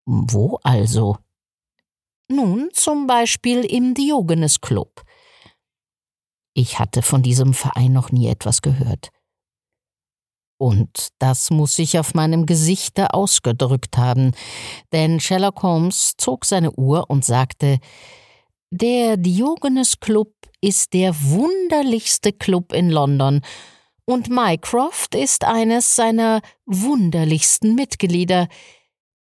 Wo also? Nun, zum Beispiel im Diogenes Club. Ich hatte von diesem Verein noch nie etwas gehört. Und das muss sich auf meinem Gesichte ausgedrückt haben, denn Sherlock Holmes zog seine Uhr und sagte: »Der Diogenes Club ist der wunderlichste Club in London, und Mycroft ist eines seiner wunderlichsten Mitglieder.